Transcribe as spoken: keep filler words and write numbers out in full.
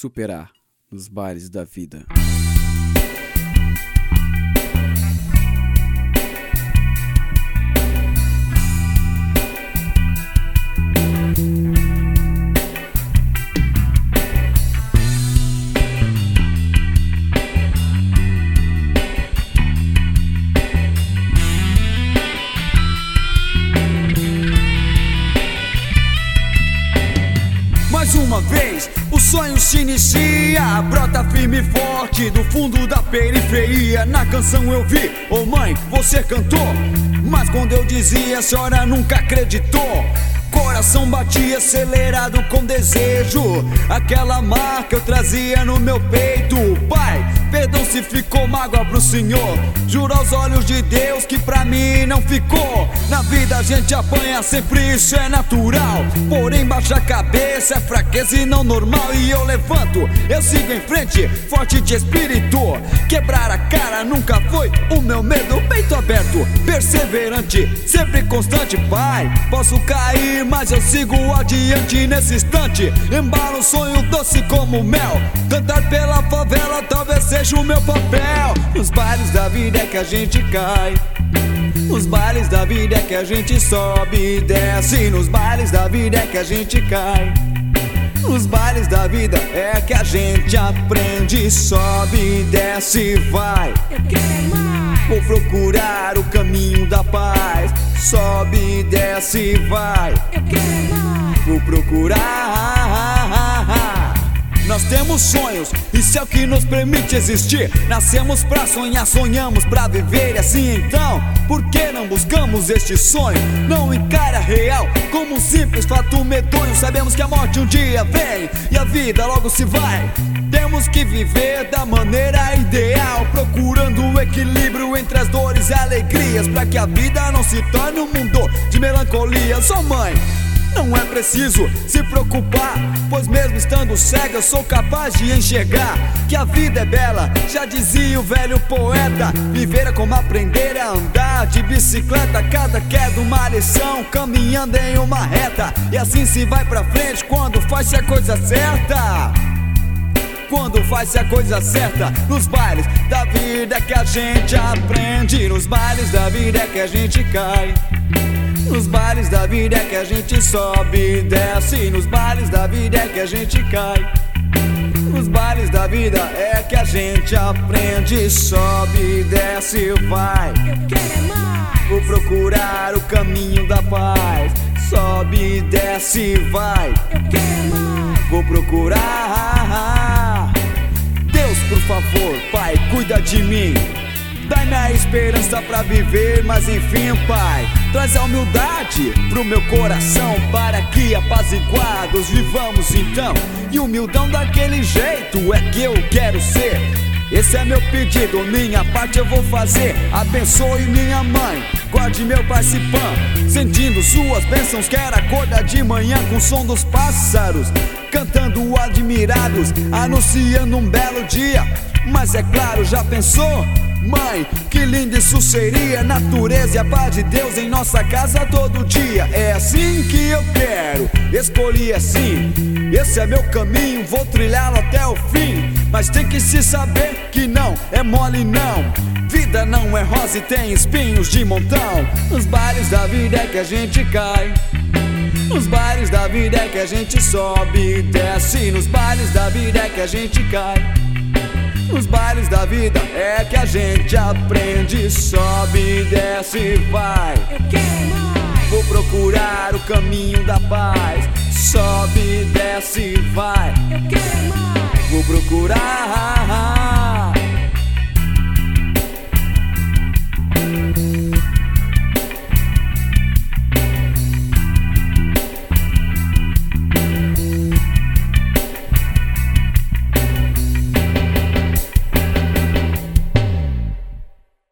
superar nos bailes da vida. Mais uma vez, o sonho se inicia, brota firme e forte do fundo da periferia. Na canção eu vi, ô mãe, você cantou, mas quando eu dizia, a senhora nunca acreditou. Coração batia acelerado com desejo, aquela marca eu trazia no meu peito. Pai, perdão se ficou mágoa pro senhor, juro aos olhos de Deus que pra mim não ficou. Na vida a gente apanha sempre, isso é natural, porém baixa a cabeça é fraqueza e não normal. E eu levanto, eu sigo em frente, forte de espírito. Quebrar a cara nunca foi o meu medo, peito aberto, perseverante, sempre constante. Pai, posso cair, mas eu sigo adiante nesse instante. Embalo um sonho doce como mel, cantar pela favela talvez seja o meu papel. Nos bailes da vida é que a gente cai, nos bailes da vida é que a gente sobe e desce. Nos bailes da vida é que a gente cai, nos bailes da vida é que a gente aprende, sobe e desce, vai. Vou procurar o caminho da paz, sobe e desce, vai. Vou procurar. Nós temos sonhos, isso é o que nos permite existir. Nascemos pra sonhar, sonhamos pra viver. E assim então, por que não buscamos este sonho? Não encara a real como um simples fato medonho. Sabemos que a morte um dia vem e a vida logo se vai. Temos que viver da maneira ideal, procurando o equilíbrio entre as dores e alegrias, pra que a vida não se torne um mundo de melancolia. Sou mãe, não é preciso se preocupar, pois mesmo estando cega eu sou capaz de enxergar que a vida é bela, já dizia o velho poeta. Viver é como aprender a andar de bicicleta, cada queda uma lição, caminhando em uma reta. E assim se vai pra frente quando faz-se a coisa certa. Quando faz-se a coisa certa. Nos bailes da vida é que a gente aprende, nos bailes da vida é que a gente cai, nos bailes da vida é que a gente sobe e desce. Nos bailes da vida é que a gente cai, nos bailes da vida é que a gente aprende, sobe e desce, vai. Vou procurar o caminho da paz, sobe e desce, vai. Vou procurar. Deus, por favor, Pai, cuida de mim, dai-me a esperança pra viver, mas enfim, Pai, traz a humildade pro meu coração, para que apaziguados vivamos então. E humildão daquele jeito é que eu quero ser. Esse é meu pedido, minha parte eu vou fazer. Abençoe minha mãe, guarde meu pai Cipã, sentindo suas bênçãos, quero acordar de manhã com o som dos pássaros, cantando admirados, anunciando um belo dia. Mas é claro, já pensou? Mãe, que lindo isso seria, natureza e a paz de Deus em nossa casa todo dia. É assim que eu quero, escolhi assim, esse é meu caminho, vou trilhá-lo até o fim. Mas tem que se saber que não é mole não, vida não é rosa e tem espinhos de montão. Nos bailes da vida é que a gente cai, nos bailes da vida é que a gente sobe e desce. Nos bailes da vida é que a gente cai, nos bailes da vida é que a gente aprende, sobe e desce, vai. Vou procurar o caminho da paz, sobe e desce, vai. Vou procurar.